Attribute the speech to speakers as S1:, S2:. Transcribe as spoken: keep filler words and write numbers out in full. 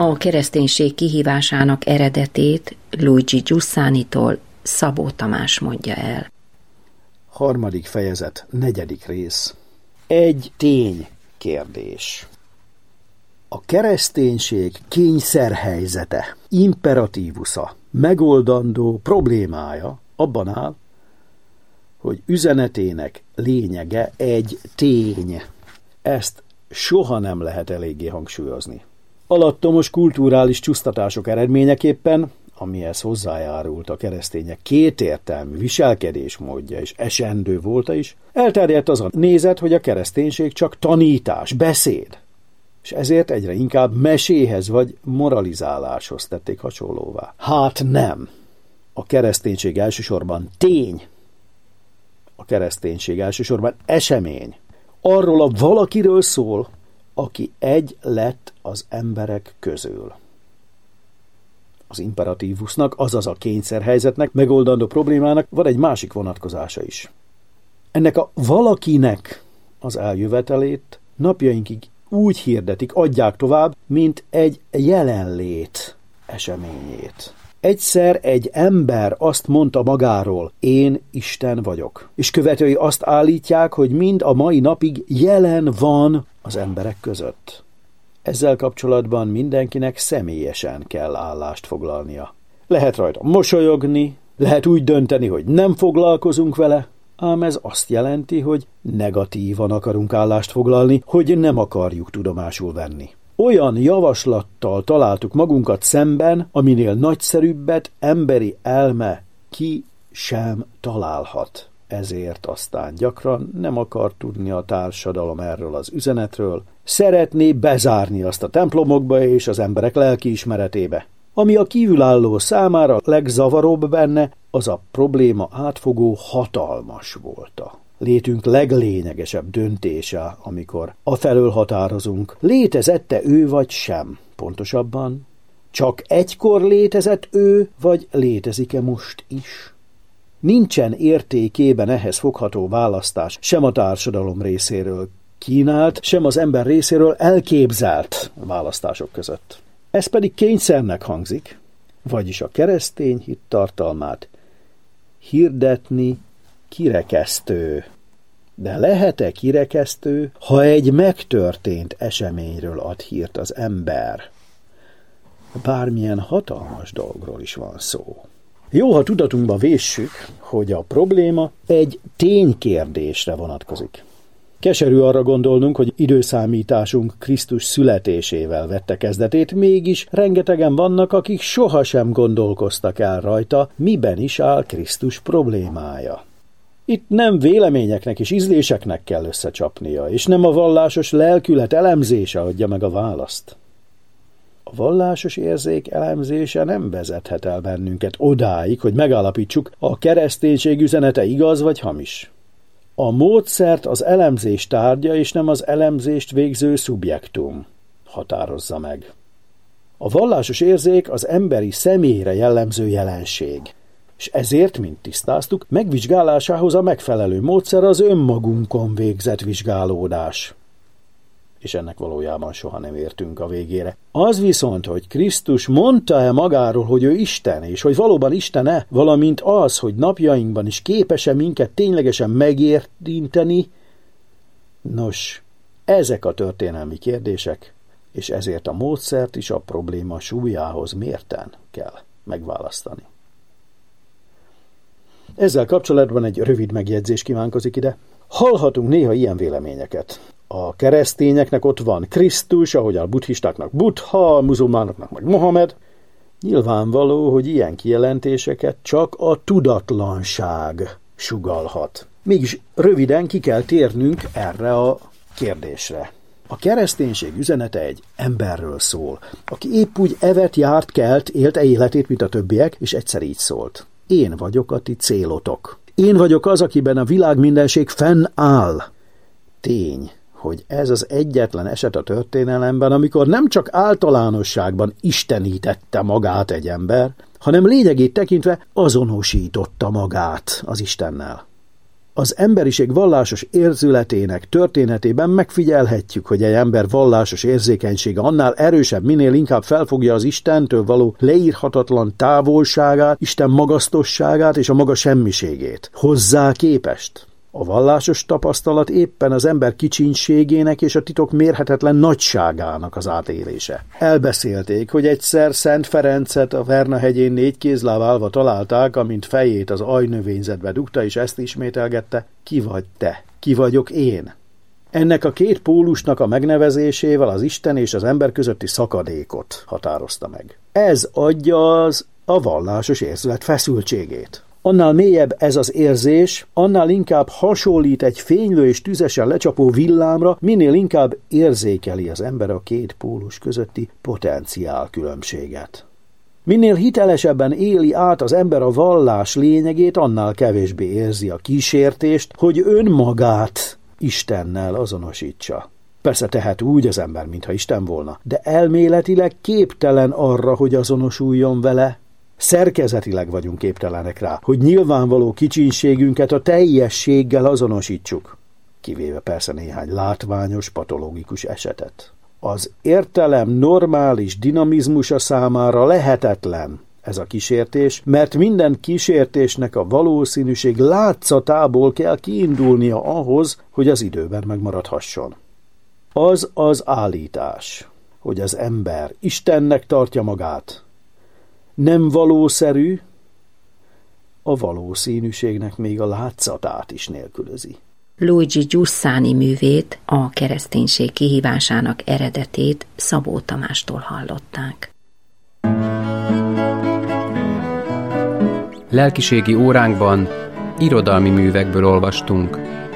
S1: A kereszténység kihívásának eredetét Luigi Giussánitól Szabó Tamás mondja el.
S2: Harmadik fejezet, negyedik rész. Egy tény kérdés. A kereszténység kényszerhelyzete, imperatívusza, megoldandó problémája abban áll, hogy üzenetének lényege egy tény. Ezt soha nem lehet eléggé hangsúlyozni. Alattomos kulturális csúsztatások eredményeképpen, amihez hozzájárult a keresztények kétértelmű viselkedésmódja és esendő volta is, elterjedt az a nézet, hogy a kereszténység csak tanítás, beszéd, és ezért egyre inkább meséhez vagy moralizáláshoz tették hasonlóvá. Hát nem. A kereszténység elsősorban tény. A kereszténység elsősorban esemény. Arról a valakiről szól, aki egy lett az emberek közül. Az imperatívusnak, azaz a kényszerhelyzetnek, megoldandó problémának van egy másik vonatkozása is. Ennek a valakinek az eljövetelét napjainkig úgy hirdetik, adják tovább, mint egy jelenlét eseményét. Egyszer egy ember azt mondta magáról, én Isten vagyok. És követői azt állítják, hogy mind a mai napig jelen van az emberek között. Ezzel kapcsolatban mindenkinek személyesen kell állást foglalnia. Lehet rajta mosolyogni, lehet úgy dönteni, hogy nem foglalkozunk vele, ám ez azt jelenti, hogy negatívan akarunk állást foglalni, hogy nem akarjuk tudomásul venni. Olyan javaslattal találtuk magunkat szemben, aminél nagyszerűbbet emberi elme ki sem találhat. Ezért aztán gyakran nem akar tudni a társadalom erről az üzenetről, szeretné bezárni azt a templomokba és az emberek lelkiismeretébe. Ami a kívülálló számára legzavaróbb benne, az a probléma átfogó hatalmas volta. Létünk leglényegesebb döntése, amikor afelől határozunk, létezette ő vagy sem. Pontosabban, csak egykor létezett ő, vagy létezik-e most is? Nincsen értékében ehhez fogható választás sem a társadalom részéről kínált, sem az ember részéről elképzelt választások között. Ez pedig kényszernek hangzik, vagyis a keresztény hit tartalmát hirdetni kirekesztő. De lehet-e kirekesztő, ha egy megtörtént eseményről ad hírt az ember? Bármilyen hatalmas dologról is van szó. Jó, ha tudatunkba véssük, hogy a probléma egy ténykérdésre vonatkozik. Keserű arra gondolnunk, hogy időszámításunk Krisztus születésével vette kezdetét, mégis rengetegen vannak, akik sohasem gondolkoztak el rajta, miben is áll Krisztus problémája. Itt nem véleményeknek és ízléseknek kell összecsapnia, és nem a vallásos lelkület elemzése adja meg a választ. A vallásos érzék elemzése nem vezethet el bennünket odáig, hogy megállapítsuk, a kereszténység üzenete igaz vagy hamis. A módszert az elemzés tárgya, és nem az elemzést végző szubjektum határozza meg. A vallásos érzék az emberi személyre jellemző jelenség, és ezért, mint tisztáztuk, megvizsgálásához a megfelelő módszer az önmagunkon végzett vizsgálódás. És ennek valójában soha nem értünk a végére. Az viszont, hogy Krisztus mondta-e magáról, hogy ő Isten, és hogy valóban Isten-e, valamint az, hogy napjainkban is képes-e minket ténylegesen megérteni, nos, ezek a történelmi kérdések, és ezért a módszert is a probléma súlyához mérten kell megválasztani. Ezzel kapcsolatban egy rövid megjegyzés kívánkozik ide. Hallhatunk néha ilyen véleményeket. A keresztényeknek ott van Krisztus, ahogy a buddhistáknak Buddha, a muzulmánoknak meg Mohamed. Nyilvánvaló, hogy ilyen kijelentéseket csak a tudatlanság sugallhat. Mégis röviden ki kell térnünk erre a kérdésre. A kereszténység üzenete egy emberről szól, aki épp úgy evett, járt, kelt, élte életét, mint a többiek, és egyszer így szólt. Én vagyok a ti célotok. Én vagyok az, akiben a világ mindenség fennáll. Tény, hogy ez az egyetlen eset a történelemben, amikor nem csak általánosságban istenítette magát egy ember, hanem lényegét tekintve azonosította magát az Istennel. Az emberiség vallásos érzületének történetében megfigyelhetjük, hogy egy ember vallásos érzékenysége annál erősebb, minél inkább felfogja az Istentől való leírhatatlan távolságát, Isten magasztosságát és a maga semmiségét. Hozzá képest a vallásos tapasztalat éppen az ember kicsinségének és a titok mérhetetlen nagyságának az átélése. Elbeszélték, hogy egyszer Szent Ferencet a Verna hegyén négy kézláb állva találták, amint fejét az ajnövényzetbe dugta, és ezt ismételgette: ki vagy te? Ki vagyok én? Ennek a két pólusnak a megnevezésével az Isten és az ember közötti szakadékot határozta meg. Ez adja az a vallásos érzület feszültségét. Annál mélyebb ez az érzés, annál inkább hasonlít egy fénylő és tüzesen lecsapó villámra, minél inkább érzékeli az ember a két pólus közötti potenciál különbséget. Minél hitelesebben éli át az ember a vallás lényegét, annál kevésbé érzi a kísértést, hogy önmagát Istennel azonosítsa. Persze tehet úgy az ember, mintha Isten volna, de elméletileg képtelen arra, hogy azonosuljon vele. Szerkezetileg vagyunk képtelenek rá, hogy nyilvánvaló kicsinségünket a teljességgel azonosítsuk, kivéve persze néhány látványos, patológikus esetet. Az értelem normális dinamizmusa számára lehetetlen ez a kísértés, mert minden kísértésnek a valószínűség látszatából kell kiindulnia ahhoz, hogy az időben megmaradhasson. Az az állítás, hogy az ember Istennek tartja magát, nem valószerű, a valószínűségnek még a látszatát is nélkülözi.
S1: Luigi Giussani művét, a kereszténység kihívásának eredetét Szabó Tamástól hallották.
S3: Lelkiségi óránkban irodalmi művekből olvastunk.